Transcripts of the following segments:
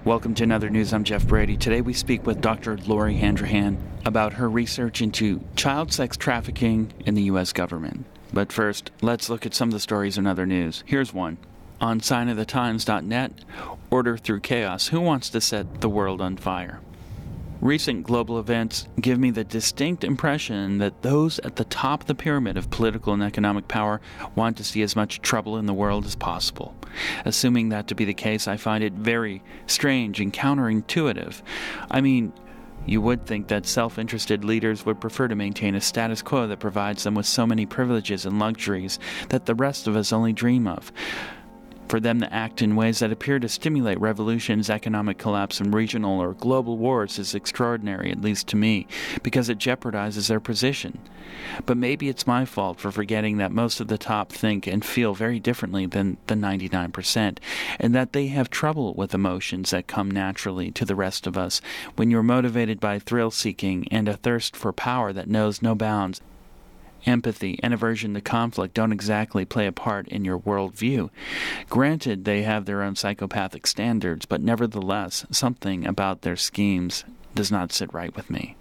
Welcome to Another News. I'm Jeff Brady. Today we speak with Dr. Lori Handrahan about her research into child sex trafficking in the U.S. government. But first, let's look at some of the stories in other news. Here's one. On signofthetimes.net, order through chaos. Who wants to set the world on fire? Recent global events give me the distinct impression that those at the top of the pyramid of political and economic power want to see as much trouble in the world as possible. Assuming that to be the case, I find it very strange and counterintuitive. I mean, you would think that self-interested leaders would prefer to maintain a status quo that provides them with so many privileges and luxuries that the rest of us only dream of. For them to act in ways that appear to stimulate revolutions, economic collapse, and regional or global wars is extraordinary, at least to me, because it jeopardizes their position. But maybe it's my fault for forgetting that most of the top think and feel very differently than the 99%, and that they have trouble with emotions that come naturally to the rest of us when you're motivated by thrill-seeking and a thirst for power that knows no bounds. Empathy and aversion to conflict don't exactly play a part in your worldview. Granted, they have their own psychopathic standards, but nevertheless, something about their schemes does not sit right with me.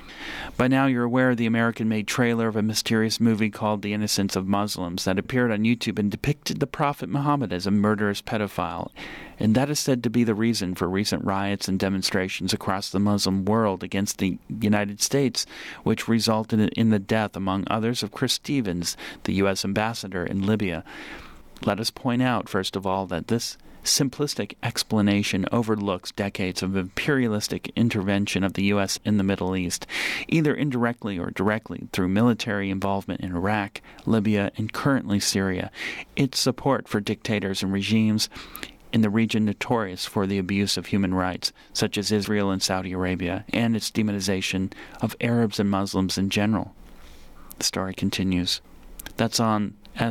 By now you're aware of the American-made trailer of a mysterious movie called The Innocence of Muslims that appeared on YouTube and depicted the Prophet Muhammad as a murderous pedophile, and that is said to be the reason for recent riots and demonstrations across the Muslim world against the United States, which resulted in the death, among others, of Chris Stevens, the U.S. ambassador in Libya. Let us point out, first of all, that this simplistic explanation overlooks decades of imperialistic intervention of the U.S. in the Middle East, either indirectly or directly through military involvement in Iraq, Libya, and currently Syria, its support for dictators and regimes in the region notorious for the abuse of human rights, such as Israel and Saudi Arabia, and its demonization of Arabs and Muslims in general. The story continues. That's on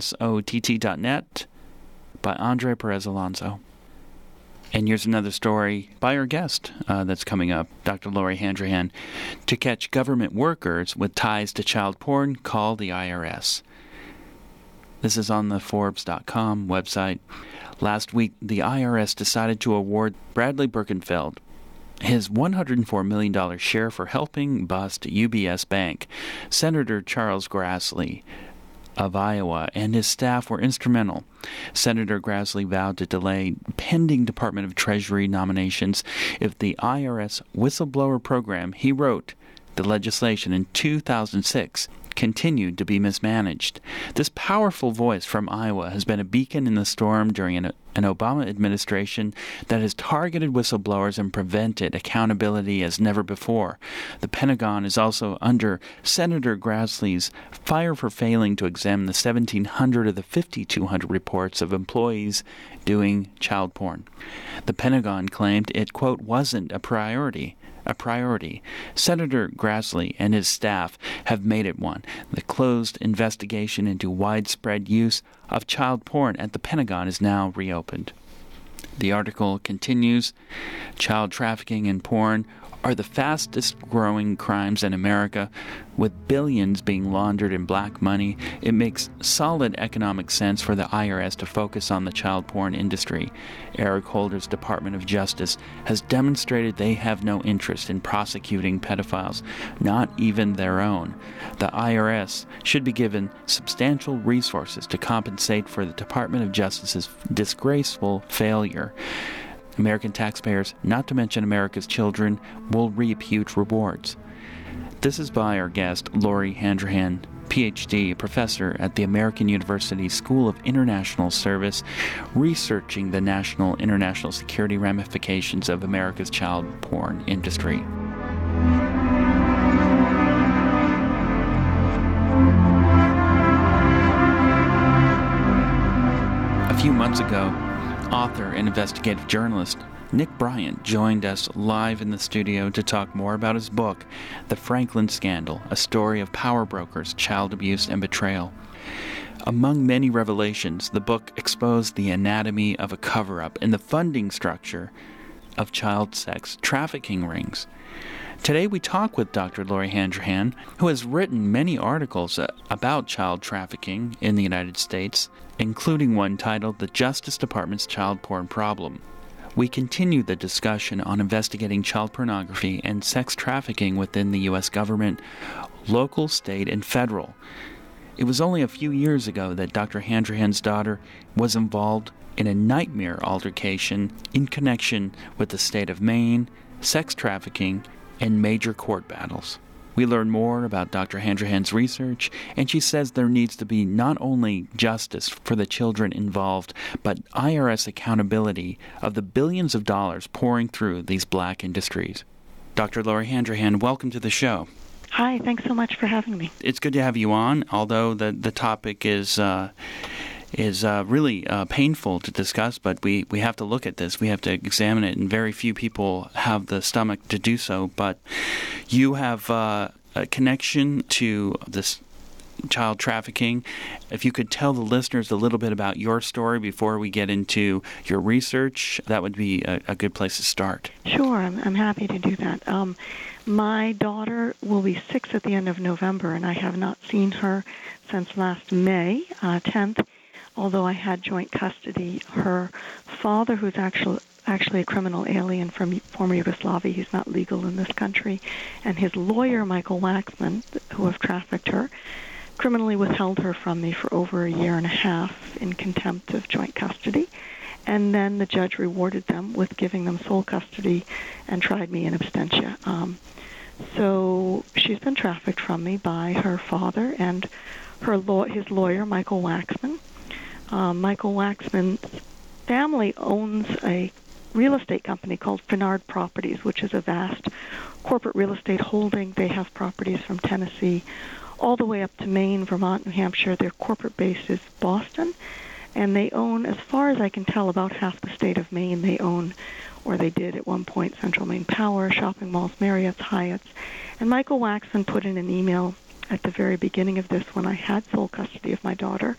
SOTT.net by Andre Perez Alonso. And here's another story by our guest that's coming up, Dr. Lori Handrahan. To catch government workers with ties to child porn, call the IRS. This is on the Forbes.com website. Last week, the IRS decided to award Bradley Birkenfeld his $104 million share for helping bust UBS Bank. Senator Charles Grassley of Iowa and his staff were instrumental. Senator Grassley vowed to delay pending Department of Treasury nominations if the IRS whistleblower program he wrote the legislation in 2006 continued to be mismanaged. This powerful voice from Iowa has been a beacon in the storm during an Obama administration that has targeted whistleblowers and prevented accountability as never before. The Pentagon is also under Senator Grassley's fire for failing to examine the 1,700 of the 5,200 reports of employees doing child porn. The Pentagon claimed it, quote, wasn't a priority. Senator Grassley and his staff have made it one. The closed investigation into widespread use of child porn at the Pentagon is now reopened. The article continues, child trafficking and porn are the fastest growing crimes in America, with billions being laundered in black money. It makes solid economic sense for the IRS to focus on the child porn industry. Eric Holder's Department of Justice has demonstrated they have no interest in prosecuting pedophiles, not even their own. The IRS should be given substantial resources to compensate for the Department of Justice's disgraceful failure. American taxpayers, not to mention America's children, will reap huge rewards. This is by our guest, Lori Handrahan, Ph.D., professor at the American University School of International Service, researching the national international security ramifications of America's child porn industry. A few months ago, author and investigative journalist Nick Bryant joined us live in the studio to talk more about his book, The Franklin Scandal, a story of power brokers, child abuse, and betrayal. Among many revelations, the book exposed the anatomy of a cover-up and the funding structure of child sex trafficking rings. Today we talk with Dr. Lori Handrahan, who has written many articles about child trafficking in the United States, including one titled The Justice Department's Child Porn Problem. we continue the discussion on investigating child pornography and sex trafficking within the U.S. government, local, state, and federal. It was only a few years ago that Dr. Handrahan's daughter was involved in a nightmare altercation in connection with the state of Maine, sex trafficking, and major court battles. We learn more about Dr. Handrahan's research, and she says there needs to be not only justice for the children involved, but IRS accountability of the billions of dollars pouring through these black industries. Dr. Lori Handrahan, welcome to the show. Hi, thanks so much for having me. It's good to have you on, although the topic is really painful to discuss, but we have to look at this. We have to examine it, and very few people have the stomach to do so. But you have a connection to this child trafficking. If you could tell the listeners a little bit about your story before we get into your research, that would be a good place to start. Sure, I'm happy to do that. My daughter will be 6 at the end of November, and I have not seen her since last May 10th. Although I had joint custody, her father, who's actually a criminal alien from former Yugoslavia, he's not legal in this country, and his lawyer, Michael Waxman, who have trafficked her, criminally withheld her from me for over a year and a half in contempt of joint custody. And then the judge rewarded them with giving them sole custody and tried me in absentia. So she's been trafficked from me by her father and his lawyer, Michael Waxman. Michael Waxman's family owns a real estate company called Finard Properties, which is a vast corporate real estate holding. They have properties from Tennessee all the way up to Maine, Vermont, New Hampshire. Their corporate base is Boston, and they own, as far as I can tell, about half the state of Maine. They own, or they did at one point, Central Maine Power, shopping malls, Marriott's, Hyatt's. And Michael Waxman put in an email at the very beginning of this, when I had sole custody of my daughter,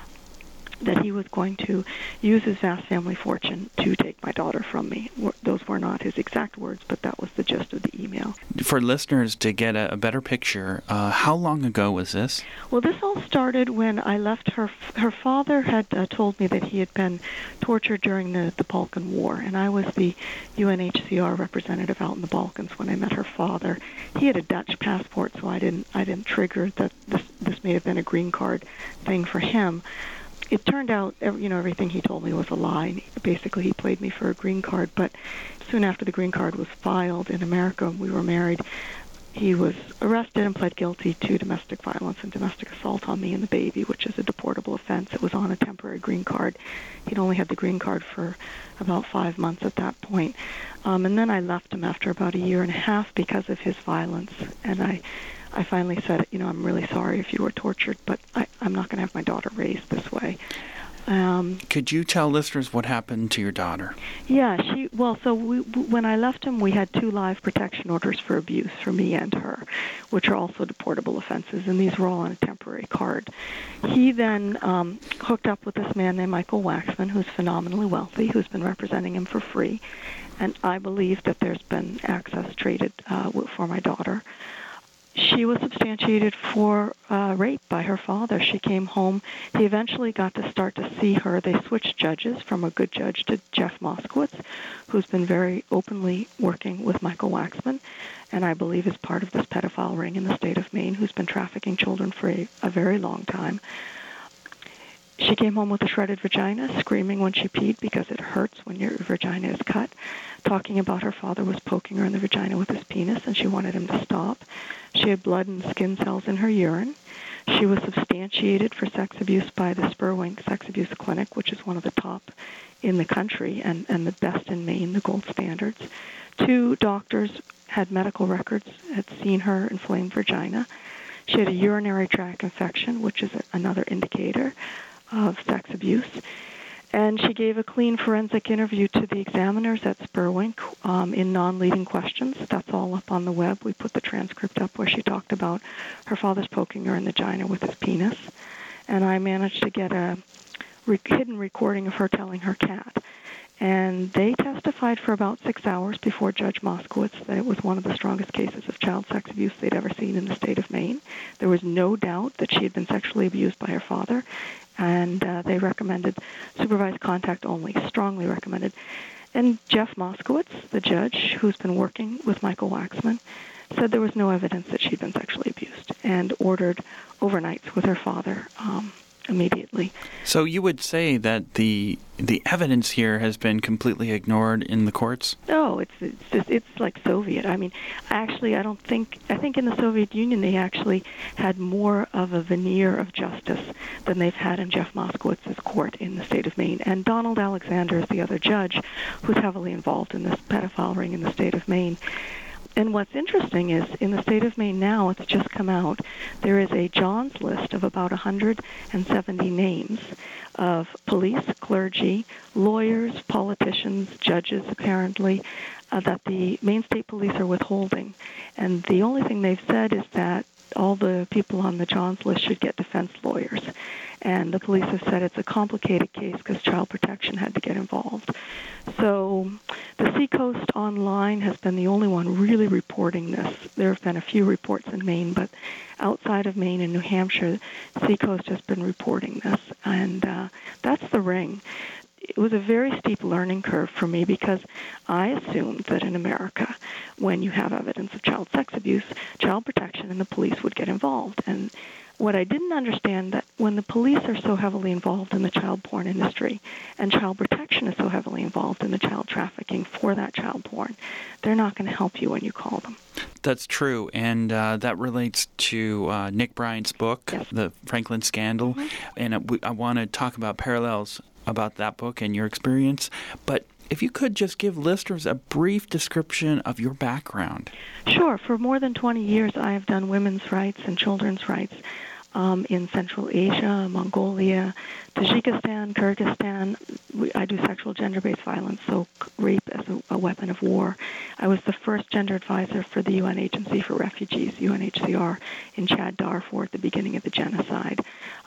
that he was going to use his vast family fortune to take my daughter from me. Those were not his exact words, but that was the gist of the email. For listeners to get a better picture, how long ago was this? Well, this all started when I left her. Her father had told me that he had been tortured during the Balkan War, and I was the UNHCR representative out in the Balkans when I met her father. He had a Dutch passport, so I didn't trigger that this may have been a green card thing for him. It turned out, everything he told me was a lie. Basically, he played me for a green card. But soon after the green card was filed in America, we were married, he was arrested and pled guilty to domestic violence and domestic assault on me and the baby, which is a deportable offense. It was on a temporary green card. He'd only had the green card for about 5 months at that point. And then I left him after about a year and a half because of his violence. And I finally said, I'm really sorry if you were tortured, but I'm not going to have my daughter raised this way. Could you tell listeners what happened to your daughter? Yeah, when I left him, we had 2 live protection orders for abuse for me and her, which are also deportable offenses, and these were all on a temporary card. He then hooked up with this man named Michael Waxman, who's phenomenally wealthy, who's been representing him for free, and I believe that there's been access traded for my daughter. She was substantiated for rape by her father. She came home. He eventually got to start to see her. They switched judges from a good judge to Jeff Moskowitz, who's been very openly working with Michael Waxman, and I believe is part of this pedophile ring in the state of Maine, who's been trafficking children for a very long time. She came home with a shredded vagina, screaming when she peed because it hurts when your vagina is cut, talking about her father was poking her in the vagina with his penis, and she wanted him to stop. She had blood and skin cells in her urine. She was substantiated for sex abuse by the Spurwink Sex Abuse Clinic, which is one of the top in the country and the best in Maine, the gold standards. 2 doctors had medical records, had seen her inflamed vagina. She had a urinary tract infection, which is another indicator of sex abuse. And she gave a clean forensic interview to the examiners at Spurwink in non-leading questions. That's all up on the web. We put the transcript up where she talked about her father's poking her in the vagina with his penis. And I managed to get a hidden recording of her telling her cat. And they testified for about 6 hours before Judge Moskowitz that it was one of the strongest cases of child sex abuse they'd ever seen in the state of Maine. There was no doubt that she had been sexually abused by her father, and they recommended supervised contact only, strongly recommended. And Jeff Moskowitz, the judge who's been working with Michael Waxman, said there was no evidence that she'd been sexually abused and ordered overnights with her father immediately. So you would say that the evidence here has been completely ignored in the courts? No, it's like Soviet. I mean, actually, I think in the Soviet Union they actually had more of a veneer of justice than they've had in Jeff Moskowitz's court in the state of Maine. And Donald Alexander is the other judge who's heavily involved in this pedophile ring in the state of Maine. And what's interesting is, in the state of Maine now, it's just come out, there is a John's list of about 170 names of police, clergy, lawyers, politicians, judges, apparently, that the Maine State Police are withholding. And the only thing they've said is that all the people on the John's list should get defense lawyers. And the police have said it's a complicated case because Child Protection had to get involved. So the Seacoast Online has been the only one really reporting this. There have been a few reports in Maine, but outside of Maine and New Hampshire, Seacoast has been reporting this. And that's the ring. It was a very steep learning curve for me because I assumed that in America, when you have evidence of child sex abuse, Child Protection and the police would get involved. And what I didn't understand, that when the police are so heavily involved in the child porn industry and Child Protection is so heavily involved in the child trafficking for that child porn, they're not going to help you when you call them. That's true, and that relates to Nick Bryant's book, Yes. The Franklin Scandal, and I want to talk about parallels about that book and your experience, but if you could just give listeners a brief description of your background. Sure. For more than 20 years, I have done women's rights and children's rights in Central Asia, Mongolia, Tajikistan, Kyrgyzstan. I do sexual gender-based violence, so rape as a weapon of war. I was the first gender advisor for the UN Agency for Refugees, UNHCR, in Chad, Darfur at the beginning of the genocide,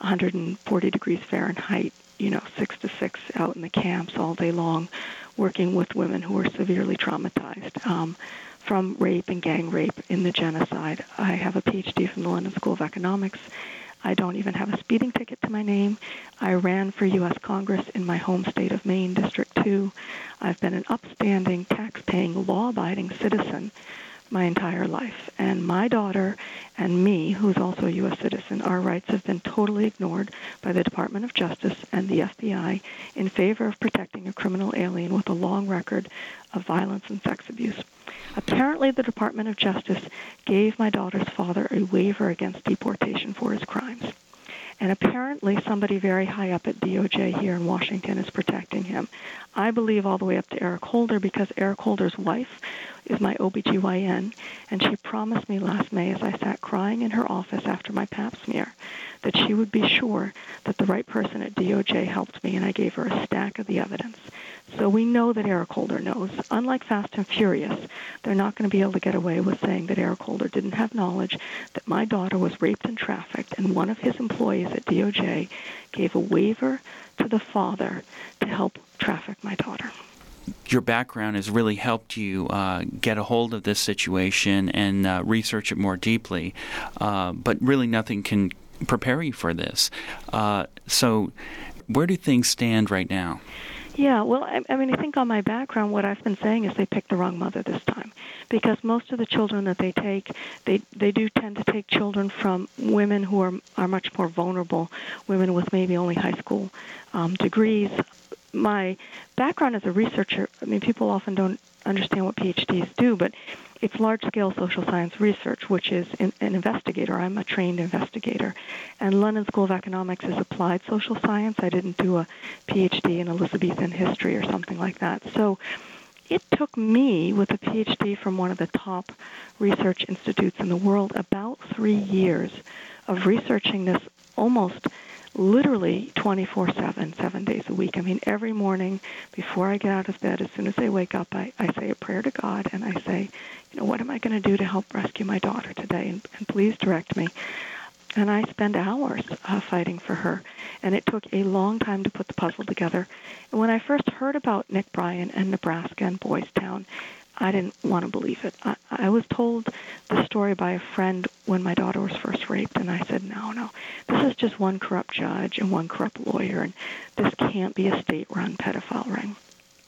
140 degrees Fahrenheit, 6 to 6 out in the camps all day long, working with women who were severely traumatized from rape and gang rape in the genocide. I have a PhD from the London School of Economics. I don't even have a speeding ticket to my name. I ran for U.S. Congress in my home state of Maine, District 2. I've been an upstanding, tax-paying, law-abiding citizen my entire life. And my daughter and me, who's also a U.S. citizen, our rights have been totally ignored by the Department of Justice and the FBI in favor of protecting a criminal alien with a long record of violence and sex abuse. Apparently, the Department of Justice gave my daughter's father a waiver against deportation for his crimes. And apparently somebody very high up at DOJ here in Washington is protecting him. I believe all the way up to Eric Holder, because Eric Holder's wife is my OBGYN, and she promised me last May as I sat crying in her office after my pap smear that she would be sure that the right person at DOJ helped me, and I gave her a stack of the evidence. So we know that Eric Holder knows. Unlike Fast and Furious, they're not going to be able to get away with saying that Eric Holder didn't have knowledge that my daughter was raped and trafficked, and one of his employees at DOJ gave a waiver to the father to help traffic my daughter. Your background has really helped you get a hold of this situation and research it more deeply, but really nothing can prepare you for this. So where do things stand right now? Yeah, well, I mean, I think on my background, what I've been saying is they picked the wrong mother this time, because most of the children that they take, they do tend to take children from women who are much more vulnerable, women with maybe only high school degrees. My background as a researcher, I mean, people often don't understand what PhDs do, but it's large-scale social science research, which is an investigator. I'm a trained investigator. And London School of Economics is applied social science. I didn't do a PhD in Elizabethan history or something like that. So it took me, with a PhD from one of the top research institutes in the world, about 3 years of researching this almost literally 24/7, 7 days a week. I mean, every morning before I get out of bed, as soon as I wake up, I say a prayer to God, and I say, what am I going to do to help rescue my daughter today? And please direct me. And I spend hours fighting for her. And it took a long time to put the puzzle together. And when I first heard about Nick Bryant and Nebraska and Boys Town, I didn't want to believe it. I was told the story by a friend when my daughter was first raped, and I said, no, this is just one corrupt judge and one corrupt lawyer, and this can't be a state-run pedophile ring.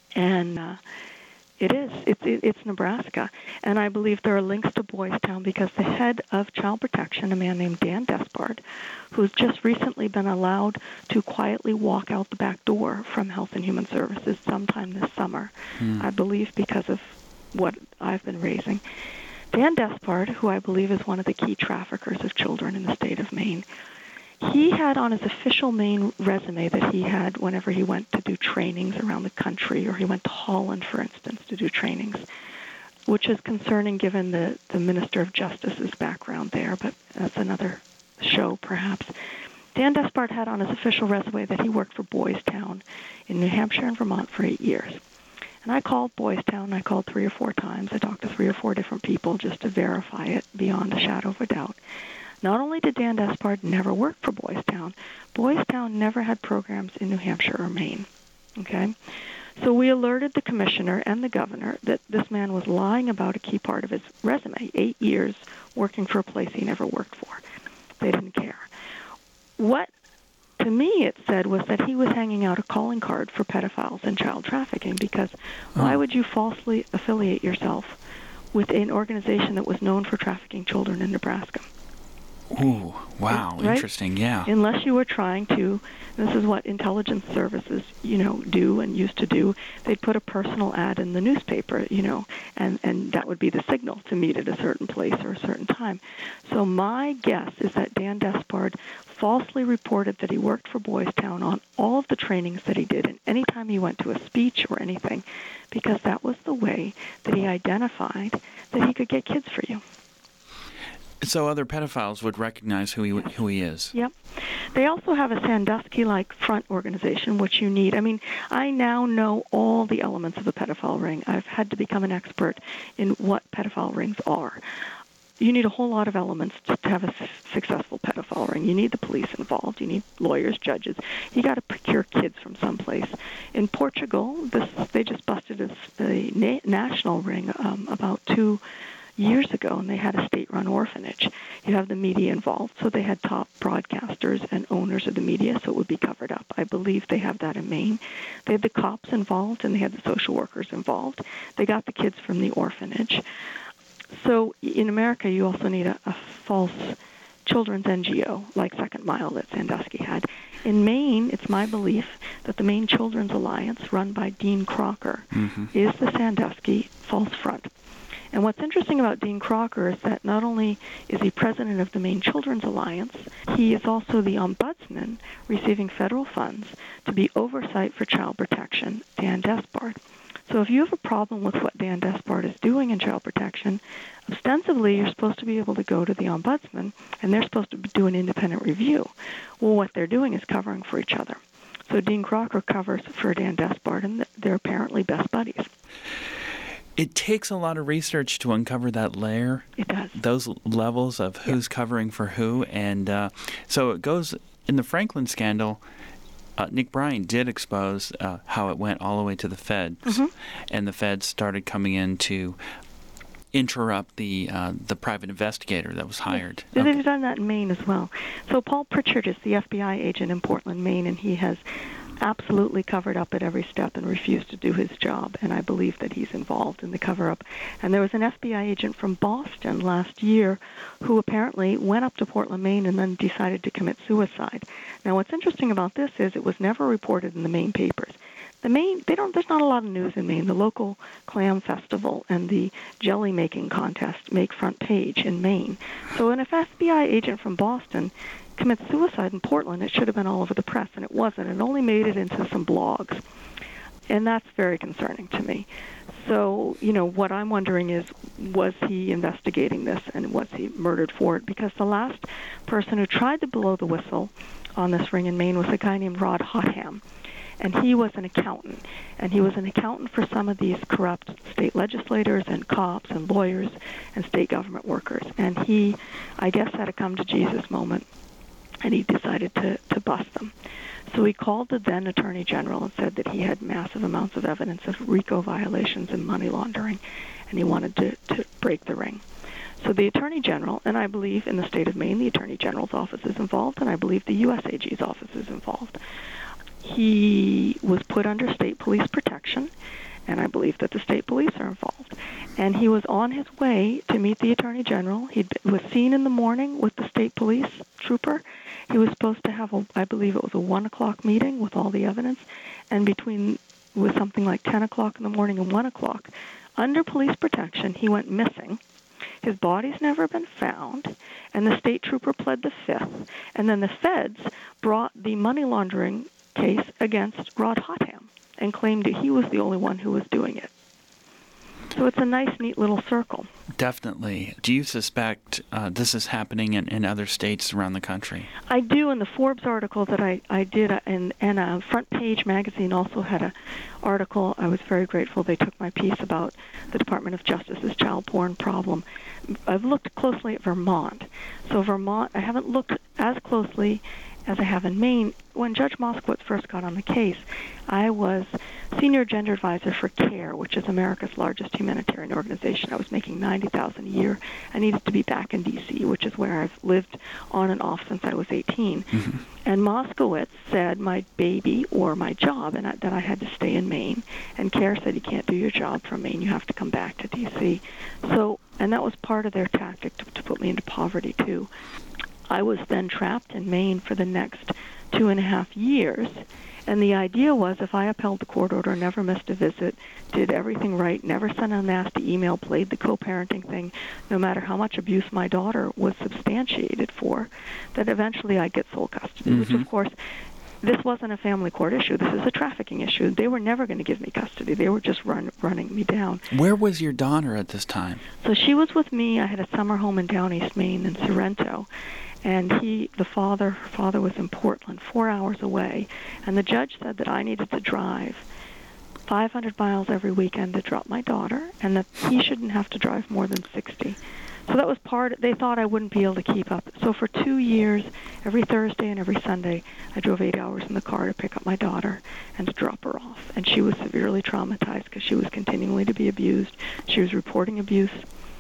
And it is. It's Nebraska. And I believe there are links to Boys Town because the head of Child Protection, a man named Dan Despard, who's just recently been allowed to quietly walk out the back door from Health and Human Services sometime this summer, I believe because of what I've been raising. Dan Despard, who I believe is one of the key traffickers of children in the state of Maine, he had on his official Maine resume that he had whenever he went to do trainings around the country, or he went to Holland, for instance, to do trainings, which is concerning given the Minister of Justice's background there, but that's another show, perhaps. Dan Despard had on his official resume that he worked for Boys Town in New Hampshire and Vermont for 8 years. And I called Boys Town. I called 3 or 4 times. I talked to 3 or 4 different people just to verify it beyond a shadow of a doubt. Not only did Dan Despard never work for Boys Town never had programs in New Hampshire or Maine. Okay? So we alerted the commissioner and the governor that this man was lying about a key part of his resume, 8 years working for a place he never worked for. They didn't care. What, to me, it said was that he was hanging out a calling card for pedophiles and child trafficking, because why would you falsely affiliate yourself with an organization that was known for trafficking children in Nebraska? Ooh, wow, right? Interesting, yeah. Unless you were trying to, this is what intelligence services, do and used to do, they'd put a personal ad in the newspaper, and that would be the signal to meet at a certain place or a certain time. So my guess is that Dan Despard falsely reported that he worked for Boys Town on all of the trainings that he did, and any time he went to a speech or anything, because that was the way that he identified that he could get kids for you. So other pedophiles would recognize who he is. Yep. They also have a Sandusky-like front organization, which you need. I mean, I now know all the elements of a pedophile ring. I've had to become an expert in what pedophile rings are. You need a whole lot of elements to have a successful pedophile ring. You need the police involved. You need lawyers, judges. You got to procure kids from someplace. In Portugal, they just busted a national ring about 2 years ago, and they had a state-run orphanage. You have the media involved, so they had top broadcasters and owners of the media, so it would be covered up. I believe they have that in Maine. They had the cops involved, and they had the social workers involved. They got the kids from the orphanage. So in America, you also need a false children's NGO, like Second Mile that Sandusky had. In Maine, it's my belief that the Maine Children's Alliance, run by Dean Crocker, is the Sandusky false front. And what's interesting about Dean Crocker is that not only is he president of the Maine Children's Alliance, he is also the ombudsman receiving federal funds to be oversight for child protection, Dan Despard. So if you have a problem with what Dan Despard is doing in child protection, ostensibly you're supposed to be able to go to the ombudsman, and they're supposed to do an independent review. Well, what they're doing is covering for each other. So Dean Crocker covers for Dan Despard, and they're apparently best buddies. It takes a lot of research to uncover that layer. It does. Those levels of who's covering for who. And so it goes in the Franklin scandal. Nick Bryan did expose how it went all the way to the feds. And the feds started coming in to interrupt the private investigator that was hired. Yes. They've done that in Maine as well. So Paul Pritchard is the FBI agent in Portland, Maine, and he has absolutely covered up at every step and refused to do his job, and I believe that he's involved in the cover-up. And there was an FBI agent from Boston last year who apparently went up to Portland, Maine, and then decided to commit suicide. Now, what's interesting about this is it was never reported in the Maine papers. There's not a lot of news in Maine. The local clam festival and the jelly making contest make front page in Maine. So an FBI agent from Boston commits suicide in Portland, it should have been all over the press, and it wasn't. It only made it into some blogs. And that's very concerning to me. So, what I'm wondering is, was he investigating this, and was he murdered for it? Because the last person who tried to blow the whistle on this ring in Maine was a guy named Rod Hotham. And he was an accountant. And he was an accountant for some of these corrupt state legislators and cops and lawyers and state government workers. And he, I guess, had a come-to-Jesus moment, and he decided to bust them. So he called the then Attorney General and said that he had massive amounts of evidence of RICO violations and money laundering, and he wanted to break the ring. So the Attorney General, and I believe in the state of Maine, the Attorney General's office is involved, and I believe the USAG's office is involved. he was put under state police protection, and I believe that the state police are involved. And he was on his way to meet the Attorney General. He was seen in the morning with the state police trooper. He was supposed to have, I believe it was a 1 o'clock meeting with all the evidence, and with something like 10 o'clock in the morning and 1 o'clock, under police protection, he went missing. His body's never been found, and the state trooper pled the fifth. And then the feds brought the money laundering case against Rod Hotham and claimed that he was the only one who was doing it. So it's a nice, neat little circle. Definitely. Do you suspect this is happening in other states around the country? I do. In the Forbes article that I did, and Front Page magazine also had an article. I was very grateful they took my piece about the Department of Justice's child porn problem. I've looked closely at Vermont. So Vermont, I haven't looked as closely as I have in Maine. When Judge Moskowitz first got on the case, I was senior gender advisor for CARE, which is America's largest humanitarian organization. I was making $90,000 a year. I needed to be back in D.C., which is where I've lived on and off since I was 18. Mm-hmm. And Moskowitz said my baby or my job, and that I had to stay in Maine. And CARE said you can't do your job from Maine. You have to come back to D.C. And that was part of their tactic to put me into poverty, too. I was then trapped in Maine for the next 2.5 years, and the idea was if I upheld the court order, never missed a visit, did everything right, never sent a nasty email, played the co-parenting thing, no matter how much abuse my daughter was substantiated for, that eventually I'd get sole custody, which, of course, this wasn't a family court issue. This is a trafficking issue. They were never going to give me custody. They were just running me down. Where was your daughter at this time? So she was with me. I had a summer home in Down East Maine in Sorrento. And her father was in Portland, 4 hours away. And the judge said that I needed to drive 500 miles every weekend to drop my daughter, and that he shouldn't have to drive more than 60. So that was they thought I wouldn't be able to keep up. So for 2 years, every Thursday and every Sunday, I drove 8 hours in the car to pick up my daughter and to drop her off. And she was severely traumatized because she was continuing to be abused. She was reporting abuse.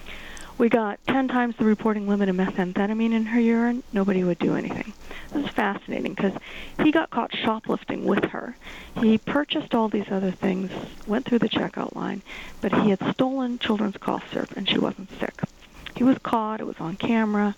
We got 10 times the reporting limit of methamphetamine in her urine. Nobody would do anything. This is fascinating because he got caught shoplifting with her. He purchased all these other things, went through the checkout line, but he had stolen children's cough syrup, and she wasn't sick. He was caught. It was on camera.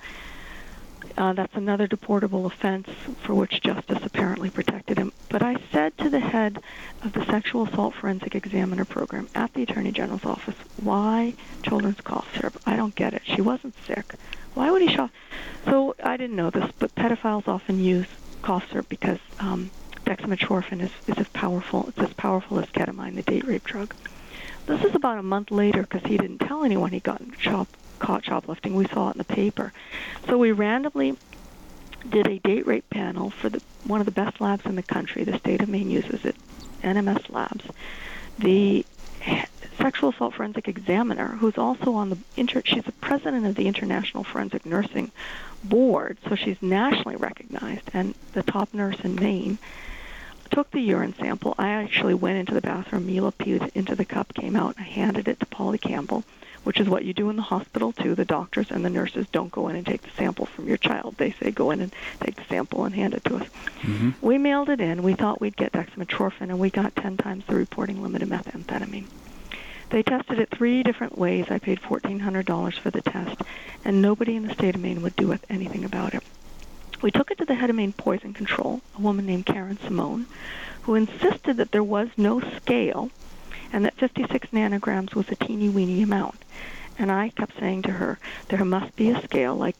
That's another deportable offense for which justice apparently protected him. But I said to the head of the sexual assault forensic examiner program at the Attorney General's office, why children's cough syrup? I don't get it. She wasn't sick. Why would he shop? So I didn't know this, but pedophiles often use cough syrup because dextromethorphan is as powerful. It's as powerful as ketamine, the date rape drug. This is about a month later because he didn't tell anyone he got caught shoplifting. We saw it in the paper. So we randomly did a date rape panel for one of the best labs in the country. The state of Maine uses it, NMS Labs. The sexual assault forensic examiner, who's also on she's the president of the International Forensic Nursing Board, so she's nationally recognized, and the top nurse in Maine, took the urine sample. I actually went into the bathroom, Mila peed into the cup, came out, and I handed it to Polly Campbell, which is what you do in the hospital, too. The doctors and the nurses don't go in and take the sample from your child. They say, go in and take the sample and hand it to us. Mm-hmm. We mailed it in. We thought we'd get dextromethorphan, and we got 10 times the reporting limit of methamphetamine. They tested it 3 different ways. I paid $1,400 for the test, and nobody in the state of Maine would do anything about it. We took it to the head of Maine Poison Control, a woman named Karen Simone, who insisted that there was no scale and that 56 nanograms was a teeny-weeny amount. And I kept saying to her, there must be a scale like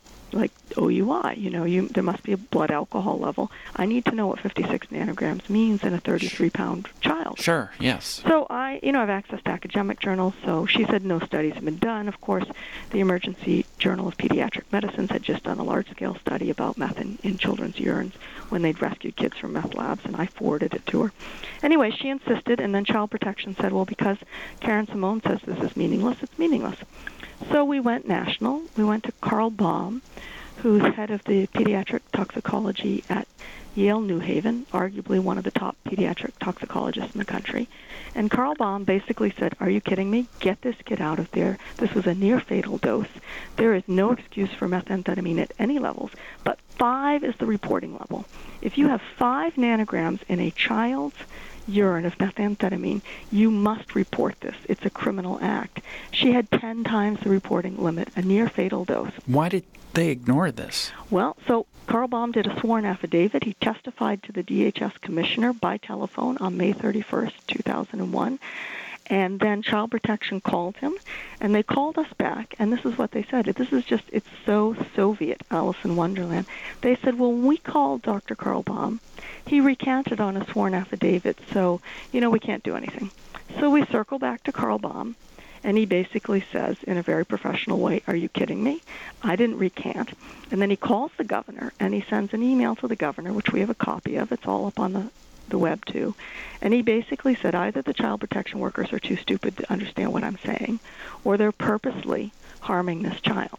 OUI. There must be a blood alcohol level. I need to know what 56 nanograms means in a 33-pound child. Sure, yes. So I've accessed academic journals, so she said no studies have been done. Of course, the Emergency Journal of Pediatric Medicine had just done a large-scale study about meth in children's urines when they'd rescued kids from meth labs, and I forwarded it to her. Anyway, she insisted, and then Child Protection said, well, because Karen Simone says this is meaningless, it's meaningless. So we went national. We went to Carl Baum, who's head of the pediatric toxicology at Yale New Haven, arguably one of the top pediatric toxicologists in the country. And Carl Baum basically said, are you kidding me? Get this kid out of there. This was a near-fatal dose. There is no excuse for methamphetamine at any levels, but 5 is the reporting level. If you have 5 nanograms in a child's urine of methamphetamine, you must report this. It's a criminal act. She had 10 times the reporting limit, a near-fatal dose. Why did they ignore this? Well, so Carl Baum did a sworn affidavit. He testified to the DHS commissioner by telephone on May 31st, 2001. And then Child Protection called him, and they called us back, and this is what they said. It's so Soviet, Alice in Wonderland. They said, well, when we called Dr. Carl Baum, he recanted on a sworn affidavit, so, we can't do anything. So we circle back to Carl Baum, and he basically says in a very professional way, are you kidding me? I didn't recant. And then he calls the governor, and he sends an email to the governor, which we have a copy of. It's all up on the web too, and he basically said either the child protection workers are too stupid to understand what I'm saying, or they're purposely harming this child.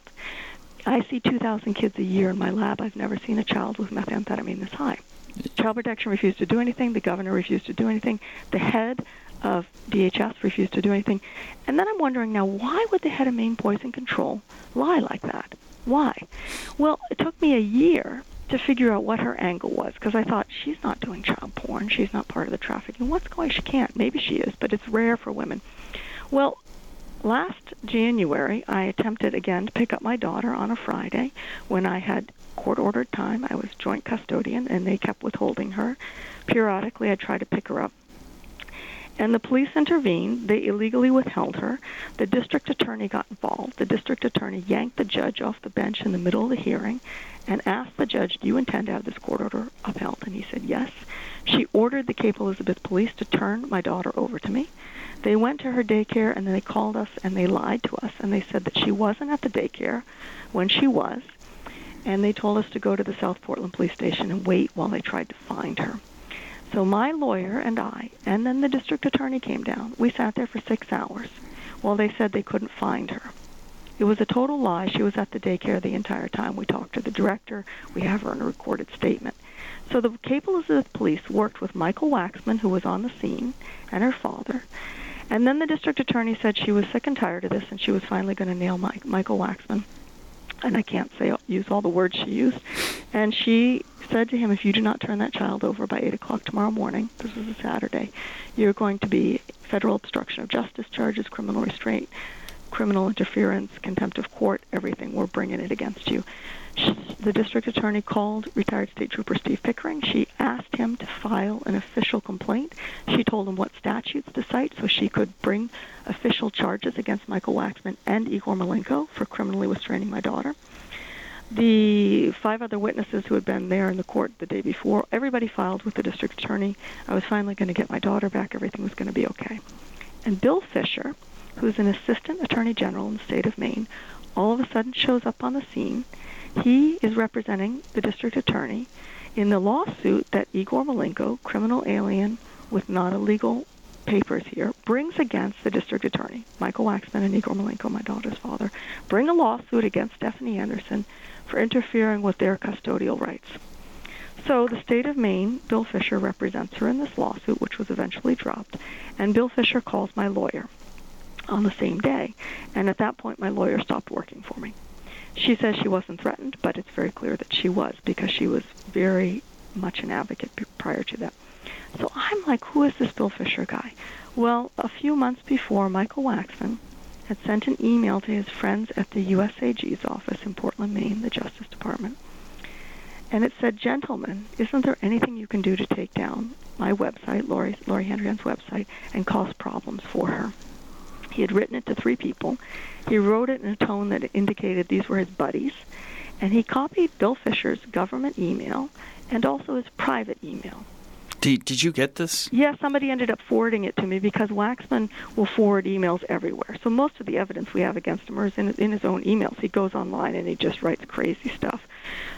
I see 2,000 kids a year in my lab. I've never seen a child with methamphetamine this high. Child Protection refused to do anything. The governor refused to do anything. The head of DHS refused to do anything. And then I'm wondering now, why would the head of Maine Poison Control lie like that? Why? Well, it took me a year to figure out what her angle was, because I thought, she's not doing child porn, she's not part of the trafficking. What's going on? She can't. Maybe she is, but it's rare for women. Well, last January, I attempted again to pick up my daughter on a Friday when I had court-ordered time. I was joint custodian, and they kept withholding her. Periodically, I tried to pick her up. And the police intervened. They illegally withheld her. The district attorney got involved. The district attorney yanked the judge off the bench in the middle of the hearing and asked the judge, do you intend to have this court order upheld? And he said yes. She ordered the Cape Elizabeth police to turn my daughter over to me. They went to her daycare, and then they called us, and they lied to us, and they said that she wasn't at the daycare when she was, and they told us to go to the South Portland police station and wait while they tried to find her. So my lawyer and I, and then the district attorney came down. We sat there for 6 hours while they said they couldn't find her. It was a total lie. She was at the daycare the entire time. We talked to the director. We have her in a recorded statement. So the Cape Elizabeth police worked with Michael Waxman, who was on the scene, and her father. And then the district attorney said she was sick and tired of this, and she was finally going to nail Michael Waxman. And I can't use all the words she used. And she said to him, if you do not turn that child over by 8 o'clock tomorrow morning, this is a Saturday, you're going to be federal obstruction of justice charges, criminal restraint, criminal interference, contempt of court, everything. We're bringing it against you. The district attorney called retired State Trooper Steve Pickering. She asked him to file an official complaint. She told him what statutes to cite so she could bring official charges against Michael Waxman and Igor Malenko for criminally restraining my daughter. The 5 other witnesses who had been there in the court the day before, everybody filed with the district attorney. I was finally going to get my daughter back. Everything was going to be okay. And Bill Fisher, who's an assistant attorney general in the state of Maine, all of a sudden shows up on the scene. He is representing the district attorney in the lawsuit that Igor Malenko, criminal alien with not illegal papers here, brings against the district attorney. Michael Waxman and Igor Malenko, my daughter's father, bring a lawsuit against Stephanie Anderson for interfering with their custodial rights. So the state of Maine, Bill Fisher represents her in this lawsuit, which was eventually dropped, and Bill Fisher calls my lawyer on the same day, and at that point my lawyer stopped working for me. She says she wasn't threatened, but it's very clear that she was, because she was very much an advocate prior to that. So I'm like, who is this Bill Fisher guy? Well, a few months before, Michael Waxman had sent an email to his friends at the USAG's office in Portland, Maine, the Justice Department. And it said, gentlemen, isn't there anything you can do to take down my website, Lori Handrian's website, and cause problems for her? He had written it to 3 people. He wrote it in a tone that indicated these were his buddies. And he copied Bill Fisher's government email and also his private email. Did you get this? Yeah, somebody ended up forwarding it to me because Waxman will forward emails everywhere. So most of the evidence we have against him is in his own emails. He goes online and he just writes crazy stuff.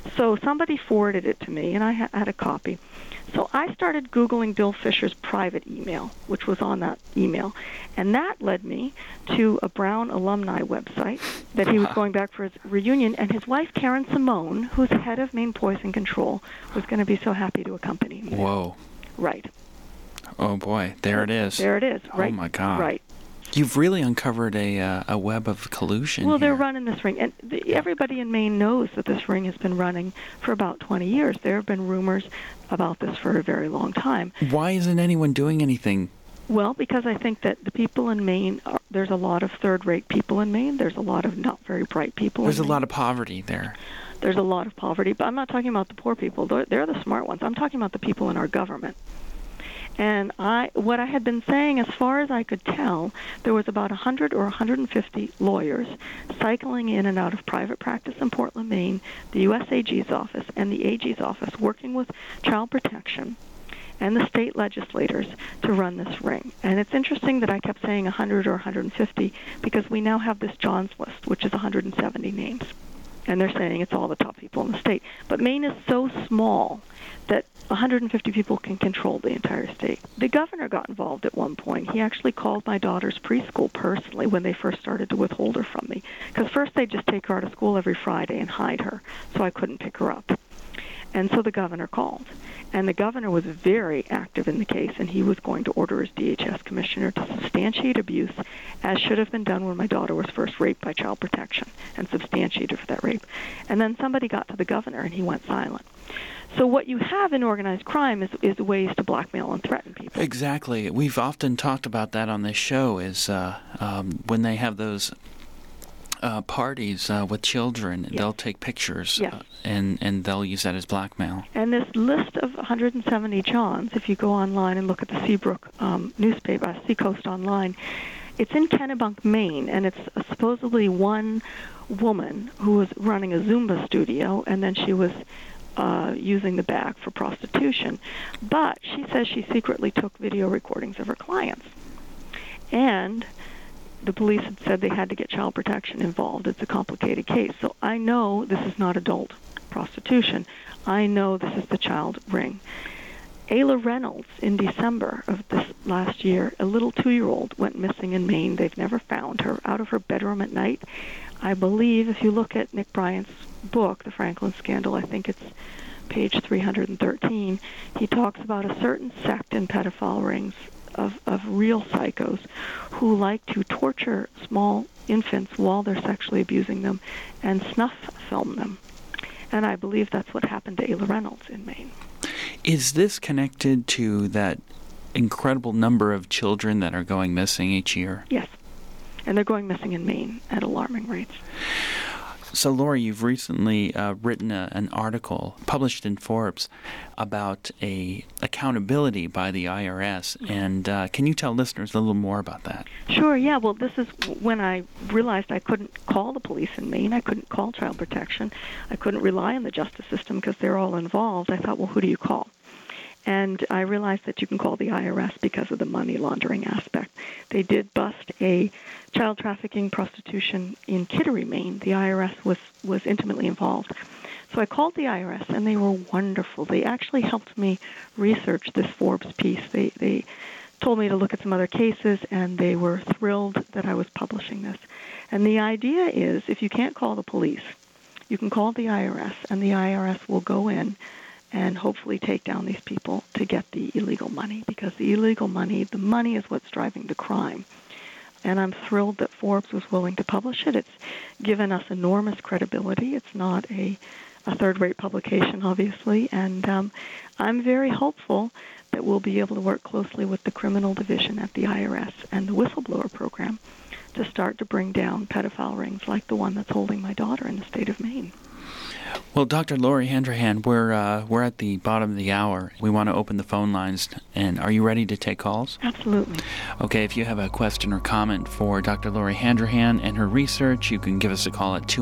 So somebody forwarded it to me, and I had a copy. So I started Googling Bill Fisher's private email, which was on that email, and that led me to a Brown alumni website that he was going back for his reunion, and his wife, Karen Simone, who's head of Maine Poison Control, was going to be so happy to accompany me. Whoa. Right. Oh, boy. There it is. There it is. Right. Oh, my God. Right. You've really uncovered a web of collusion. Well, here. they're running this ring, and everybody in Maine knows that this ring has been running for about 20 years. There have been rumors about this for a very long time. Why isn't anyone doing anything? Well, because I think that the people in Maine, there's a lot of third-rate people in Maine. There's a lot of not very bright people There's in Maine. a lot of poverty there. There's a lot of poverty, but I'm not talking about the poor people. They're the smart ones. I'm talking about the people in our government. And what I had been saying, as far as I could tell, there was about 100 or 150 lawyers cycling in and out of private practice in Portland, Maine, the U.S. AG's office, and the AG's office, working with Child Protection and the state legislators to run this ring. And it's interesting that I kept saying 100 or 150 because we now have this John's list, which is 170 names. And they're saying it's all the top people in the state. But Maine is so small that 150 people can control the entire state. The governor got involved at one point. He actually called my daughter's preschool personally when they first started to withhold her from me. Because first they'd just take her out of school every Friday and hide her, so I couldn't pick her up. And so the governor called. And the governor was very active in the case, and he was going to order his DHS commissioner to substantiate abuse, as should have been done when my daughter was first raped by Child Protection, and substantiated for that rape. And then somebody got to the governor, and he went silent. So what you have in organized crime is ways to blackmail and threaten people. Exactly. We've often talked about that on this show, is when they have those parties with children, yes. they'll take pictures yes. and they'll use that as blackmail. And this list of 170 Johns, if you go online and look at the Seabrook newspaper, Seacoast Online, it's in Kennebunk, Maine, and it's supposedly one woman who was running a Zumba studio, and then she was using the bag for prostitution. But she says she secretly took video recordings of her clients. And the police had said they had to get Child Protection involved. It's a complicated case. So I know this is not adult prostitution. I know this is the child ring. Ayla Reynolds, in December of this last year, a little 2-year-old went missing in Maine. They've never found her. Out of her bedroom at night. I believe if you look at Nick Bryant's book, The Franklin Scandal, I think it's page 313, he talks about a certain sect in pedophile rings of real psychos who like to torture small infants while they're sexually abusing them and snuff film them. And I believe that's what happened to Ayla Reynolds in Maine. Is this connected to that incredible number of children that are going missing each year? Yes. And they're going missing in Maine at alarming rates. So, Lori, you've recently written an article published in Forbes about accountability by the IRS, and can you tell listeners a little more about that? Sure, yeah. Well, this is when I realized I couldn't call the police in Maine. I couldn't call Child Protection. I couldn't rely on the justice system because they're all involved. I thought, well, who do you call? And I realized that you can call the IRS because of the money laundering aspect. They did bust a child trafficking prostitution in Kittery, Maine. The IRS was intimately involved. So I called the IRS, and they were wonderful. They actually helped me research this Forbes piece. They told me to look at some other cases, and they were thrilled that I was publishing this. And the idea is, if you can't call the police, you can call the IRS, and the IRS will go in and hopefully take down these people to get the illegal money, because the illegal money, the money is what's driving the crime. And I'm thrilled that Forbes was willing to publish it. It's given us enormous credibility. It's not a third-rate publication, obviously, and I'm very hopeful that we'll be able to work closely with the criminal division at the IRS and the whistleblower program to start to bring down pedophile rings like the one that's holding my daughter in the state of Maine. Well, Dr. Lori Handrahan, we're at the bottom of the hour. We want to open the phone lines, and are you ready to take calls? Absolutely. Okay, if you have a question or comment for Dr. Lori Handrahan and her research, you can give us a call at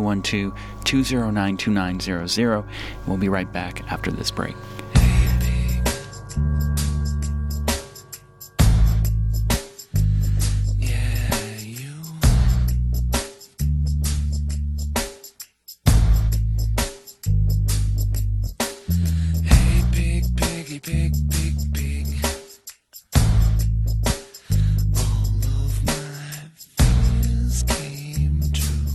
212-209-2900. We'll be right back after this break. big, big, big. All of my fears came true.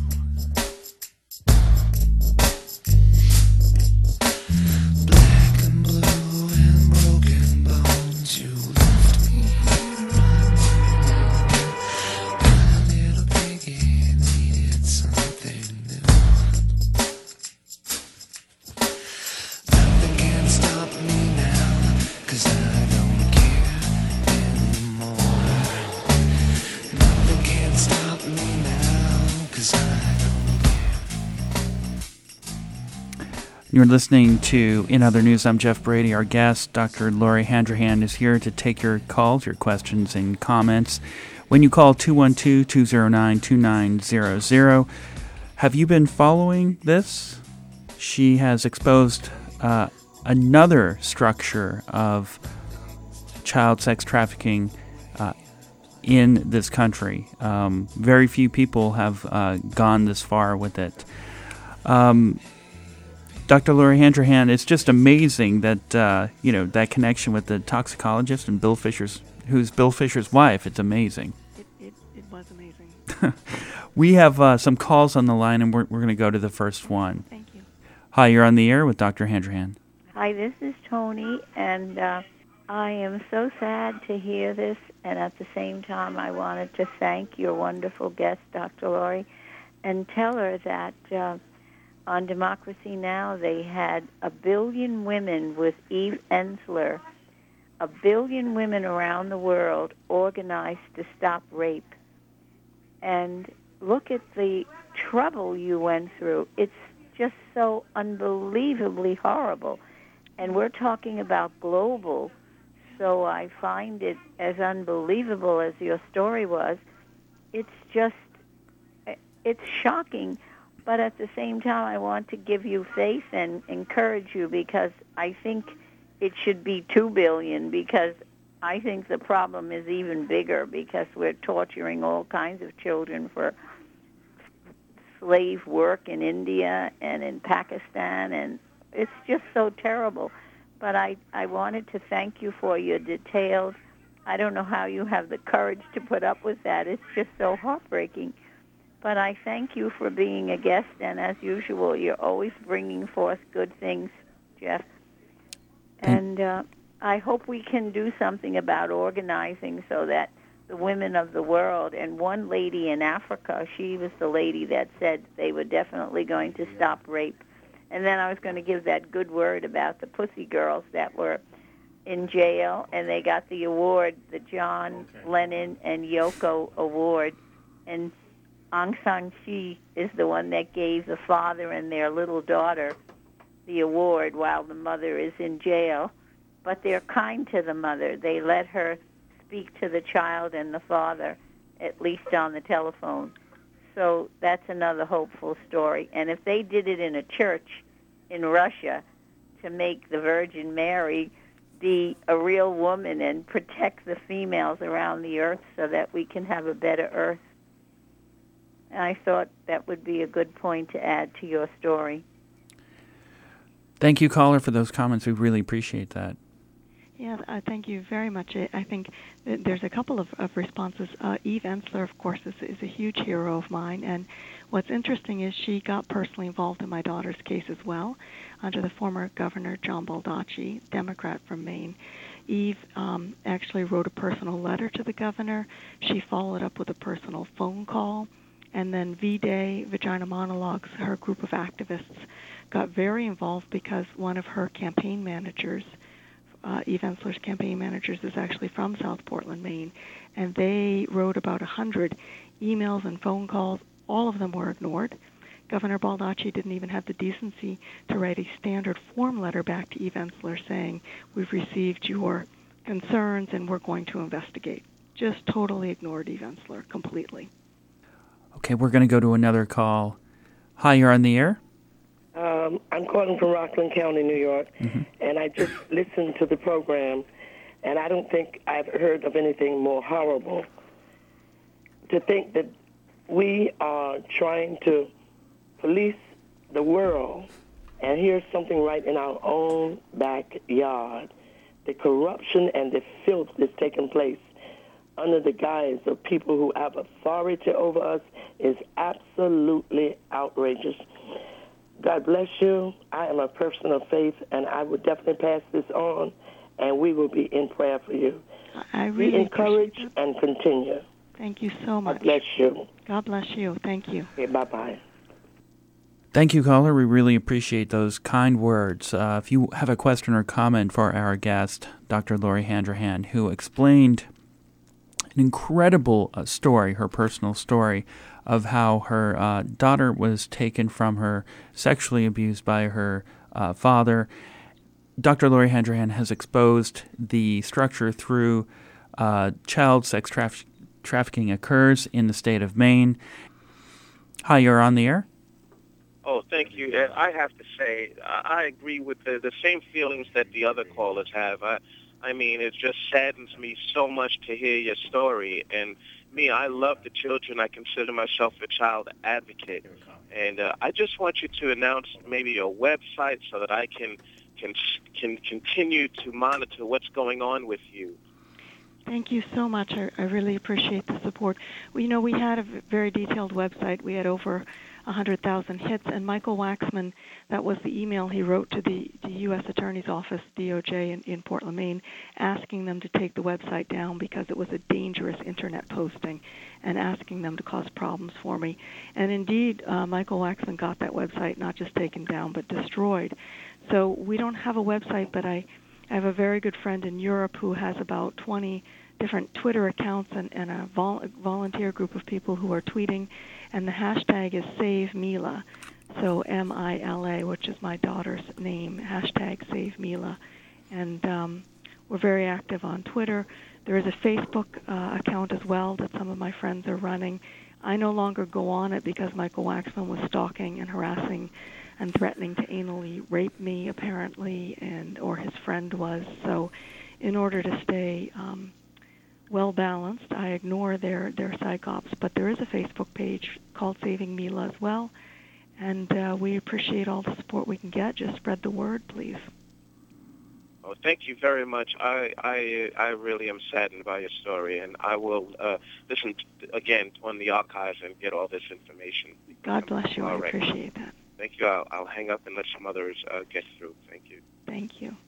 Black and blue and broken bones, you left me here on my little piggy needed something new. Nothing can stop me now, 'cause I don't care anymore. Nothing can stop me now, 'cause I don't care. You're listening to In Other News. I'm Jeff Brady. Our guest, Dr. Lori Handrahan, is here to take your calls, your questions, and comments. When you call 212-209-2900, have you been following this? She has exposed another structure of child sex trafficking in this country. Very few people have gone this far with it. Dr. Lori Handrahan, it's just amazing that that connection with the toxicologist and Bill Fisher's, who's Bill Fisher's wife. It's amazing. It was amazing. We have some calls on the line, and we're going to go to the first one. Thank you. Hi, you're on the air with Dr. Handrahan. Hi, this is Tony, and I am so sad to hear this, and at the same time I wanted to thank your wonderful guest, Dr. Lori, and tell her that on Democracy Now! They had 1 billion women with Eve Ensler, 1 billion women around the world organized to stop rape. And look at the trouble you went through. It's just so unbelievably horrible. And we're talking about global, so I find it as unbelievable as your story was. It's shocking, but at the same time I want to give you faith and encourage you, because I think it should be 2 billion, because I think the problem is even bigger, because we're torturing all kinds of children for slave work in India and in Pakistan, and it's just so terrible. But I wanted to thank you for your details. I don't know how you have the courage to put up with that. It's just so heartbreaking. But I thank you for being a guest, and as usual, you're always bringing forth good things, Jeff. And I hope we can do something about organizing so that the women of the world, and one lady in Africa, she was the lady that said they were definitely going to stop rape. And then I was going to give that good word about the Pussy Girls that were in jail, and they got the award, the John Lennon and Yoko Award. And Aung San Suu Kyi is the one that gave the father and their little daughter the award while the mother is in jail. But they're kind to the mother. They let her speak to the child and the father, at least on the telephone. So that's another hopeful story. And if they did it in a church in Russia to make the Virgin Mary be a real woman and protect the females around the earth so that we can have a better earth, I thought that would be a good point to add to your story. Thank you, caller, for those comments. We really appreciate that. Yeah, thank you very much. I think there's a couple of responses. Eve Ensler, of course, is a huge hero of mine, and what's interesting is she got personally involved in my daughter's case as well, under the former Governor John Baldacci, Democrat from Maine. Eve actually wrote a personal letter to the governor. She followed up with a personal phone call, and then V-Day, Vagina Monologues, her group of activists, got very involved because one of her campaign managers, Eve Ensler's campaign managers, is actually from South Portland, Maine, and they wrote about 100 emails and phone calls. All of them were ignored. Governor Baldacci didn't even have the decency to write a standard form letter back to Eve Ensler saying, we've received your concerns and we're going to investigate. Just totally ignored Eve Ensler completely. Okay, we're going to go to another call. Hi, you're on the air. I'm calling from Rockland County, New York, and I just listened to the program, and I don't think I've heard of anything more horrible. To think that we are trying to police the world, and here's something right in our own backyard the corruption and the filth that's taking place under the guise of people who have authority over us is absolutely outrageous. God bless you. I am a person of faith, and I will definitely pass this on, and we will be in prayer for you. I really be encouraged appreciate it. and continue. Thank you so much. God bless you. God bless you. Thank you. Okay, bye-bye. Thank you, caller. We really appreciate those kind words. If you have a question or comment for our guest, Dr. Lori Handrahan, who explained an incredible story, her personal story, of how her daughter was taken from her, sexually abused by her father. Dr. Lori Handrahan has exposed the structure through child sex trafficking occurs in the state of Maine. Hi, you're on the air. Oh, thank you. I have to say, I agree with the same feelings that the other callers have. I mean, it just saddens me so much to hear your story. And me, I love the children. I consider myself a child advocate. And I just want you to announce maybe your website so that I can continue to monitor what's going on with you. Thank you so much. I really appreciate the support. Well, we had a very detailed website. We had over 100,000 hits, and Michael Waxman, that was the email he wrote to the U.S. Attorney's Office, DOJ, in Portland, Maine, asking them to take the website down because it was a dangerous Internet posting and asking them to cause problems for me. And indeed, Michael Waxman got that website not just taken down but destroyed. So we don't have a website, but I have a very good friend in Europe who has about 20 different Twitter accounts and a volunteer group of people who are tweeting, and the hashtag is Save Mila, so M-I-L-A, which is my daughter's name, hashtag Save Mila. And we're very active on Twitter. There is a Facebook account as well that some of my friends are running. I no longer go on it because Michael Waxman was stalking and harassing and threatening to anally rape me, apparently, or his friend was. So in order to stay well-balanced, I ignore their psych ops. But there is a Facebook page called Saving Mila as well, and we appreciate all the support we can get. Just spread the word, please. Oh, thank you very much. I really am saddened by your story, and I will listen again on the archives and get all this information. God bless you. All I right. appreciate that. Thank you. I'll hang up and let some others get through. Thank you. Thank you.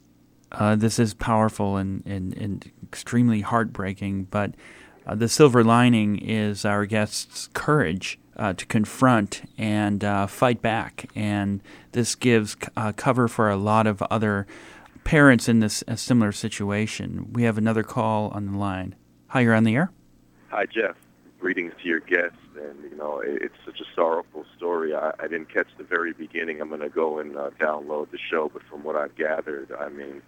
This is powerful and extremely heartbreaking, but the silver lining is our guest's courage to confront and fight back, and this gives cover for a lot of other parents in this similar situation. We have another call on the line. Hi, you're on the air. Hi, Jeff. Greetings to your guests, and it's such a sorrowful story. I didn't catch the very beginning. I'm going to go and download the show, but from what I've gathered, I mean,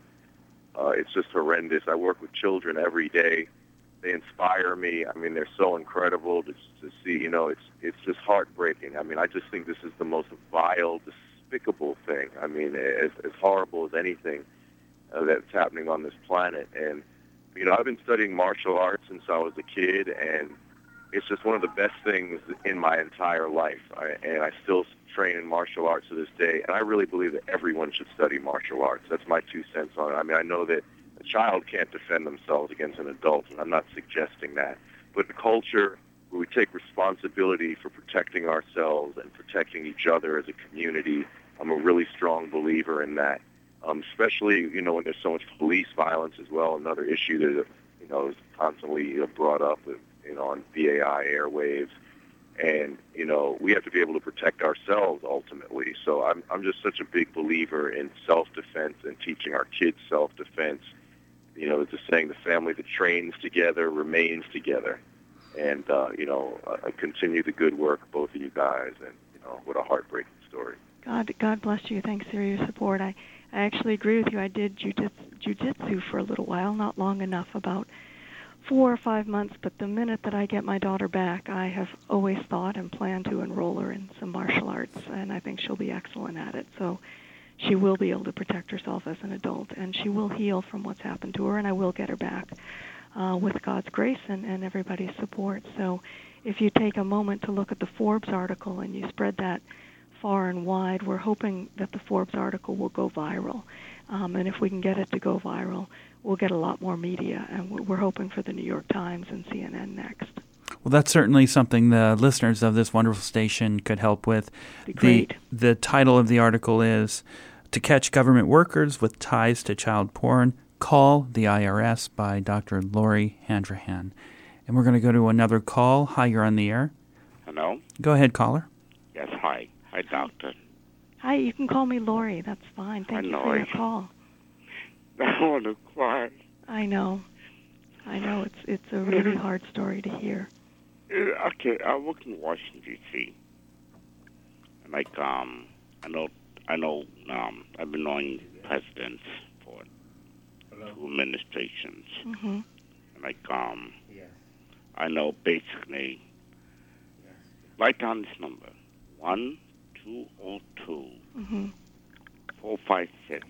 it's just horrendous. I work with children every day. They inspire me. I mean, they're so incredible to see. It's just heartbreaking. I mean, I just think this is the most vile, despicable thing. I mean, as horrible as anything that's happening on this planet. And I've been studying martial arts since I was a kid, and it's just one of the best things in my entire life. And I still train in martial arts to this day, and I really believe that everyone should study martial arts. That's my 2 cents on it. I mean, I know that a child can't defend themselves against an adult, and I'm not suggesting that. But the culture where we take responsibility for protecting ourselves and protecting each other as a community, I'm a really strong believer in that. Especially, when there's so much police violence as well, another issue that, is constantly brought up on BAI airwaves. And, we have to be able to protect ourselves ultimately. So I'm just such a big believer in self-defense and teaching our kids self-defense. It's just saying the family that trains together remains together. And, I continue the good work, both of you guys, and, what a heartbreaking story. God bless you. Thanks for your support. I actually agree with you. I did jiu-jitsu for a little while, not long enough, about 4 or 5 months, but the minute that I get my daughter back, I have always thought and planned to enroll her in some martial arts, and I think she'll be excellent at it. So she will be able to protect herself as an adult, and she will heal from what's happened to her, and I will get her back with God's grace and everybody's support. So if you take a moment to look at the Forbes article and you spread that far and wide. We're hoping that the Forbes article will go viral. And if we can get it to go viral, we'll get a lot more media. And we're hoping for the New York Times and CNN next. Well, that's certainly something the listeners of this wonderful station could help with. Great. The title of the article is "To Catch Government Workers with Ties to Child Porn, Call the IRS" by Dr. Lori Handrahan. And we're going to go to another call. Hi, you're on the air. Hello? Go ahead, caller. Yes, hi. Hi, doctor. Hi, you can call me Lori. That's fine. Thank you for your call. I want to cry. I know. It's a really hard story to hear. Okay, I work in Washington, D.C. Like, I know, I've been knowing presidents for 2 administrations. Mm-hmm. Like, I know basically, write down this number, 1202 Mm-hmm. 456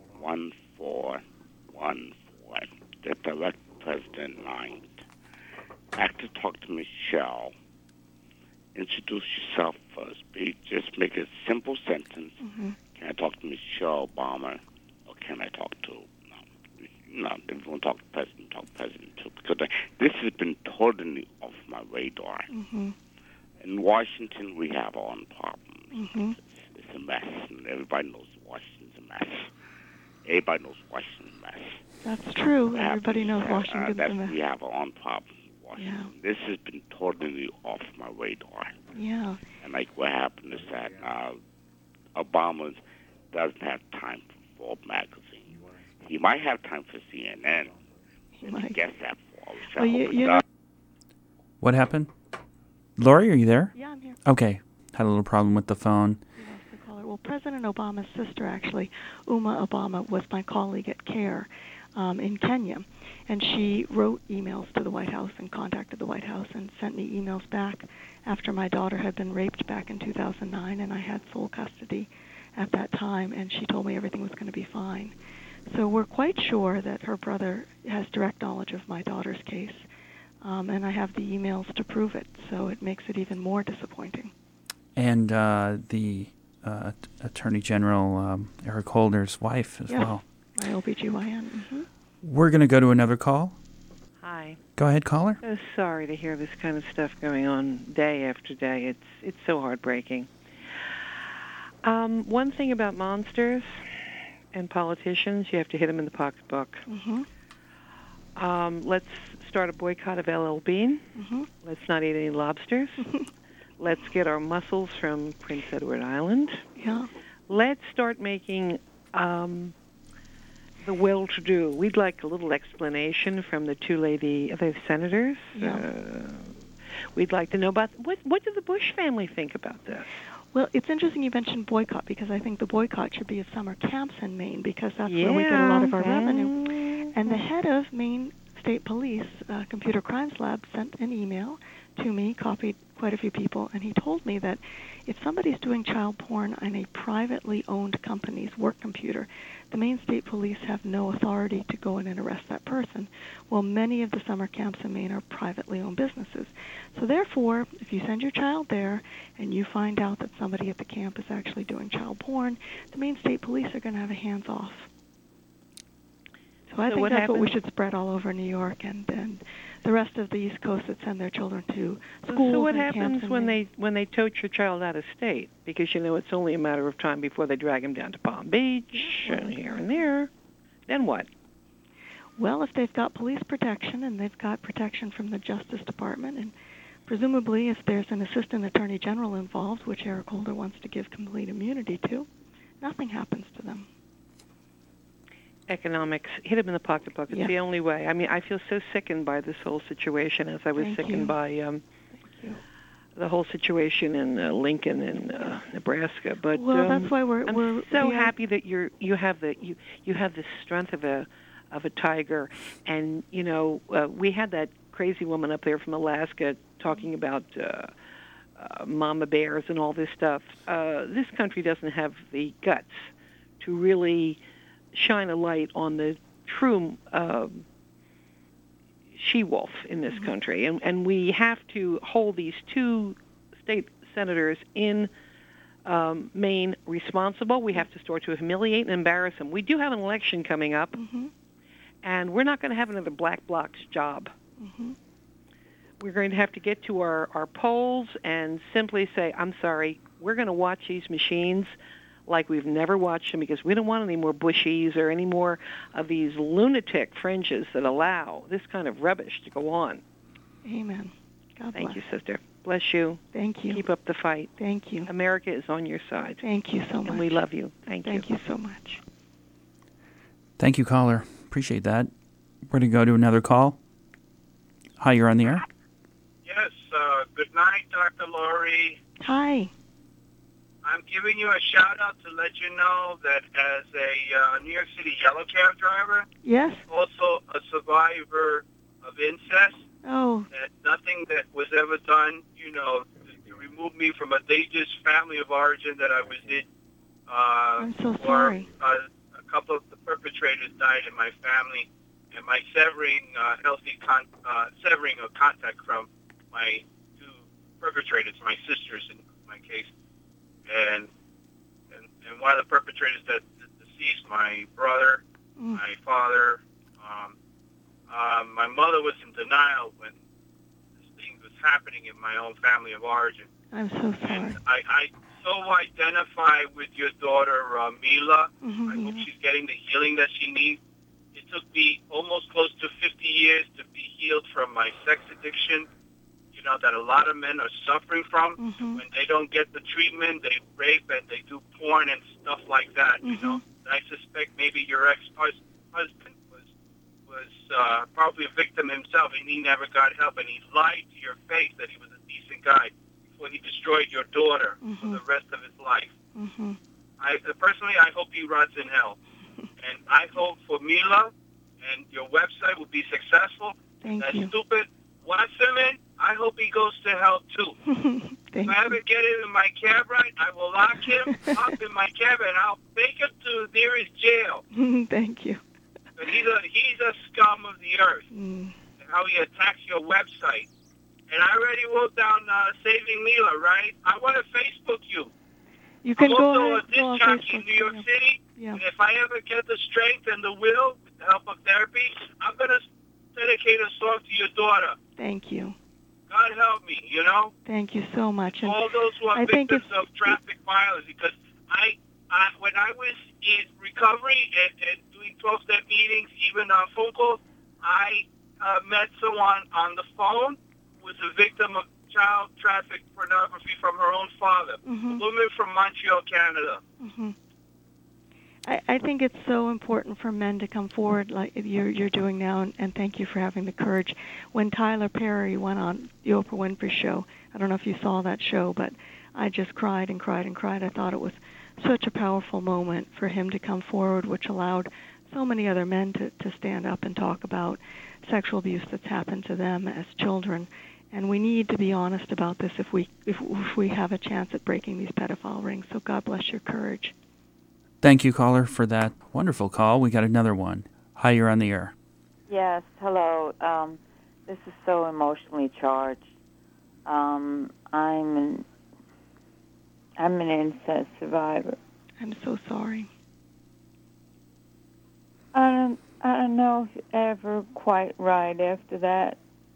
1414. The direct president line. After talk to Michelle, introduce yourself first. Just make a simple sentence. Mm-hmm. Can I talk to Michelle Obama, or can I talk to? No, if you want to talk to President, talk to President too. Because this has been totally off my radar. Mm-hmm. In Washington, we have our own problems. Mm-hmm. It's a mess, and everybody knows Washington's a mess. Everybody knows Washington's a mess. That's true. Everybody knows Washington's a mess. We have our own problems. Yeah. This has been totally off my radar. Yeah. And like what happened is that Obama doesn't have time for Forbes magazine. He might have time for CNN. He might. Guess that for. What happened? Lori, are you there? Yeah, I'm here. Okay. Had a little problem with the phone. Well, President Obama's sister, actually, Uma Obama, was my colleague at CARE in Kenya. And she wrote emails to the White House and contacted the White House and sent me emails back after my daughter had been raped back in 2009, and I had sole custody at that time, and she told me everything was going to be fine. So we're quite sure that her brother has direct knowledge of my daughter's case, and I have the emails to prove it, so it makes it even more disappointing. And the Attorney General, Eric Holder's wife as well. My OBGYN. Mm-hmm. We're going to go to another call. Hi. Go ahead, caller. So sorry to hear this kind of stuff going on day after day. It's so heartbreaking. One thing about monsters and politicians, you have to hit them in the pocketbook. Mm-hmm. Let's start a boycott of LL Bean. Mm-hmm. Let's not eat any lobsters. Let's get our mussels from Prince Edward Island. Yeah. Let's start making the well-to-do. We'd like a little explanation from the the senators. Yeah. We'd like to know about what did the Bush family think about this? Well, it's interesting you mentioned boycott, because I think the boycott should be of summer camps in Maine, because that's where we get a lot of our revenue. And the head of Maine State Police, Computer Crimes Lab, sent an email to me, copied quite a few people, and he told me that if somebody's doing child porn on a privately owned company's work computer, the Maine State Police have no authority to go in and arrest that person. Well, many of the summer camps in Maine are privately owned businesses. So therefore, if you send your child there and you find out that somebody at the camp is actually doing child porn, the Maine State Police are going to have a hands-off. So I think that's what we should spread all over New York and the rest of the East Coast that send their children to schools. So what and happens camps when they tote your child out of state? Because it's only a matter of time before they drag him down to Palm Beach and here and there. Then what? Well, if they've got police protection and they've got protection from the Justice Department, and presumably if there's an assistant attorney general involved, which Eric Holder wants to give complete immunity to, nothing happens to them. Economics, hit him in the pocketbook. It's the only way. I mean, I feel so sickened by this whole situation, as I was sickened by the whole situation in Lincoln and Nebraska. But that's why I'm so happy that you have the strength of a tiger. And we had that crazy woman up there from Alaska talking about mama bears and all this stuff. This country doesn't have the guts to really shine a light on the true she-wolf in this country. And we have to hold these two state senators in main responsible. We have to start to humiliate and embarrass them. We do have an election coming up, and we're not going to have another black bloc's job. We're going to have to get to our polls and simply say, I'm sorry, we're going to watch these machines like we've never watched them because we don't want any more Bushies or any more of these lunatic fringes that allow this kind of rubbish to go on. Amen. God Thank bless. you, sister. Bless you. Thank you. Keep up the fight. Thank you. America is on your side. Thank you so much. And we love you. Thank you. Thank you so much. Thank you, caller. Appreciate that. We're going to go to another call. Hi, you're on the air. Yes, good night, Dr. Laurie. Hi. I'm giving you a shout-out to let you know that as a New York City yellow cab driver, Yes. also a survivor of incest, Oh, that nothing that was ever done, to remove me from a dangerous family of origin that I was in. I'm so sorry. A couple of the perpetrators died in my family, and my severing of contact from my two perpetrators, my sisters in my case, and one of the perpetrators that deceased, my brother, my father. My mother was in denial when this thing was happening in my own family of origin. I'm so sorry. And I so identify with your daughter, Mila. I hope she's getting the healing that she needs. It took me almost close to 50 years to be healed from my sex addiction, that a lot of men are suffering from. When they don't get the treatment, they rape and they do porn and stuff like that, I suspect maybe your ex-husband was probably a victim himself, and he never got help, and he lied to your face that he was a decent guy before he destroyed your daughter for the rest of his life. Personally, I hope he rots in hell. And I hope for Mila and your website will be successful. Thank that you. stupid Wasserman, I hope he goes to hell too. If I ever get him in my cab ride, I will lock him up in my cab and I'll take him to the nearest jail. Thank you. But he's a scum of the earth. And how he attacks your website. And I already wrote down Saving Mila, right? I want to Facebook you. You can I'm go also ahead. a disc jockey in New York City. Yeah. And if I ever get the strength and the will, with the help of therapy, I'm going to dedicate a song to your daughter. Thank you. God help me, Thank you so much. And all those who are I think victims of traffic violence, because I when I was in recovery and doing 12-step meetings, even on phone calls, I met someone on the phone who was a victim of child traffic pornography from her own father, a woman from Montreal, Canada. I think it's so important for men to come forward like you're doing now, and thank you for having the courage. When Tyler Perry went on the Oprah Winfrey Show, I don't know if you saw that show, but I just cried and cried and cried. I thought it was such a powerful moment for him to come forward, which allowed so many other men to stand up and talk about sexual abuse that's happened to them as children. And we need to be honest about this if we have a chance at breaking these pedophile rings. So God bless your courage. Thank you, caller, for that wonderful call. We got another one. Hi, you're on the air. Yes, hello. This is so emotionally charged. I'm an incest survivor. I'm so sorry. I don't know if ever quite right after that.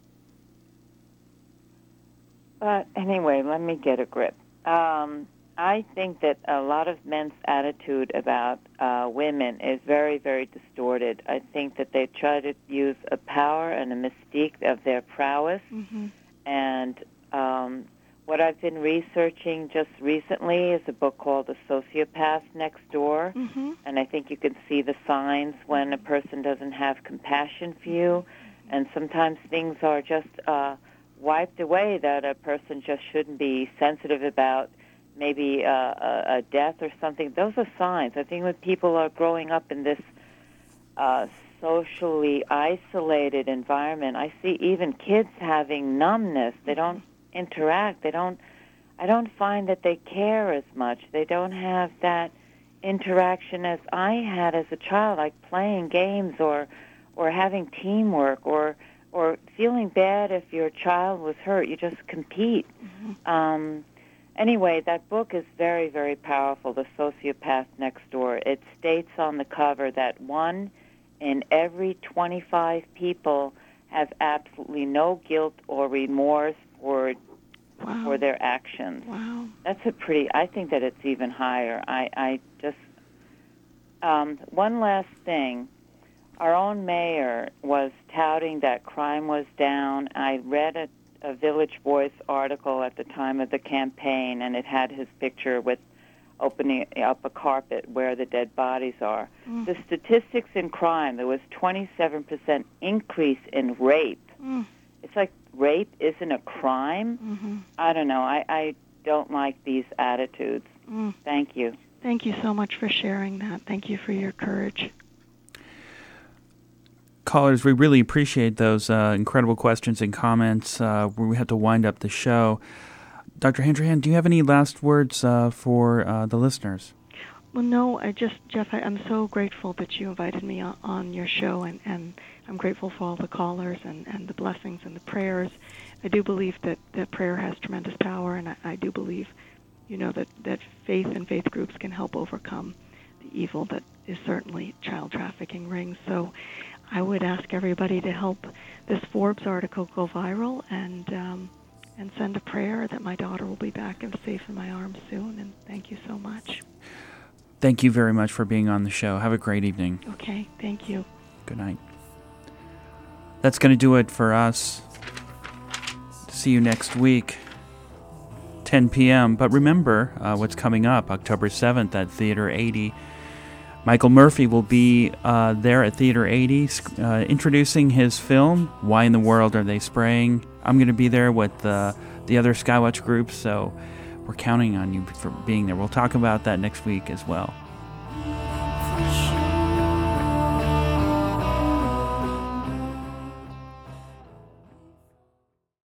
But anyway, let me get a grip. I think that a lot of men's attitude about women is very, very distorted. I think that they try to use a power and a mystique of their prowess. And what I've been researching just recently is a book called The Sociopath Next Door. And I think you can see the signs when a person doesn't have compassion for you. And sometimes things are just wiped away that a person just shouldn't be sensitive about. Maybe a death or something. Those are signs. I think when people are growing up in this socially isolated environment, I see even kids having numbness. They don't interact. I don't find that they care as much. They don't have that interaction as I had as a child, like playing games or having teamwork or feeling bad if your child was hurt. You just compete. Anyway, that book is very, very powerful, The Sociopath Next Door. It states on the cover that 1 in every 25 people have absolutely no guilt or remorse for their actions. Wow. That's I think that it's even higher. I just, one last thing. Our own mayor was touting that crime was down. I read a Village Voice article at the time of the campaign, and it had his picture with opening up a carpet where the dead bodies are. The statistics in crime, there was 27% increase in rape. It's like rape isn't a crime? I don't know. I don't like these attitudes. Thank you. Thank you so much for sharing that. Thank you for your courage. Callers, we really appreciate those incredible questions and comments. We have to wind up the show. Dr. Handrahan, do you have any last words for the listeners? Well, no, Jeff, I'm so grateful that you invited me on your show, and I'm grateful for all the callers and the blessings and the prayers. I do believe that prayer has tremendous power, and I do believe, that faith and faith groups can help overcome the evil that is certainly child trafficking rings. So I would ask everybody to help this Forbes article go viral and send a prayer that my daughter will be back and safe in my arms soon. And thank you so much. Thank you very much for being on the show. Have a great evening. Okay, thank you. Good night. That's going to do it for us. See you next week, 10 p.m. But remember what's coming up, October 7th at Theater 80. Michael Murphy will be there at Theater 80 introducing his film, Why in the World Are They Spraying? I'm going to be there with the other Skywatch groups, so we're counting on you for being there. We'll talk about that next week as well.